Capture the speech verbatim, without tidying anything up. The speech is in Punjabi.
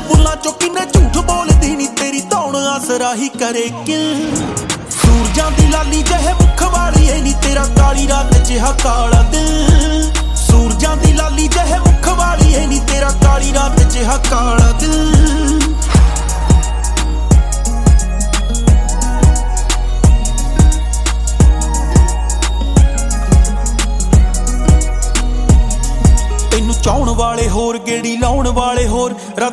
ਫੁੱਲਾਂ ਚੋਂ ਕਿੰਨੇ ਝੂਠ ਬੋਲਦੀ ਨੀ ਤੇਰੀ ਧੌਣ ਆਸਰਾ ਹੀ ਕਰੇ ਕਿਲ ਸੂਰਜਾਂ ਦੀ ਲਾਲੀ ਜਿਹੇ ਮੁੱਖ ਵਾਲੀ ਏ ਨੀ ਤੇਰਾ ਕਾਲੀ ਰਾਤ ਜਿਹਾ ਕਾਲਾ ਦਿਲ ਸੂਰਜਾਂ ਦੀ ਲਾਲੀ ਜਿਹੇ ਮੁੱਖ ਵਾਲੀ ਏ ਨੀ ਤੇਰਾ ਕਾਲੀ ਰਾਤ ਜਿਹਾ ਕਾਲਾ ਦਿਲ ਤੈਨੂੰ ਚਾਹੁਣ ਵਾਲੇ ਹੋਰ ਗੇੜੀ ਲਾਉਣ ਵਾਲੇ ਹੋਰ